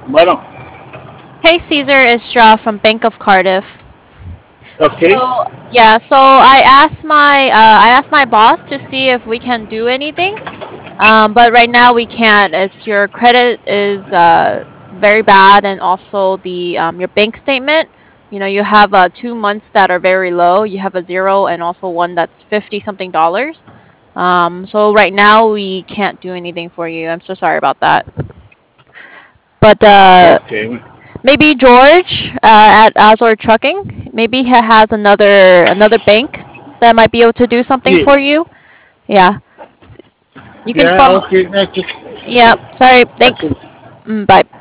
Bueno, Hey Caesar, it's Straw from Bank of Cardiff. okay. So yeah, so I asked my boss to see if we can do anything. But right now we can't. It's your credit is very bad, and also the your bank statement. You know, you have 2 months that are very low. You have a zero and also one that's 50 something dollars. So right now we can't do anything for you. I'm so sorry about that. But Okay. maybe George at Azor Trucking, maybe he has another bank that might be able to do something Yeah. for you. Yeah, you can Yeah. follow. Okay. Thank you. Yeah, sorry. That's Thanks. it. Bye.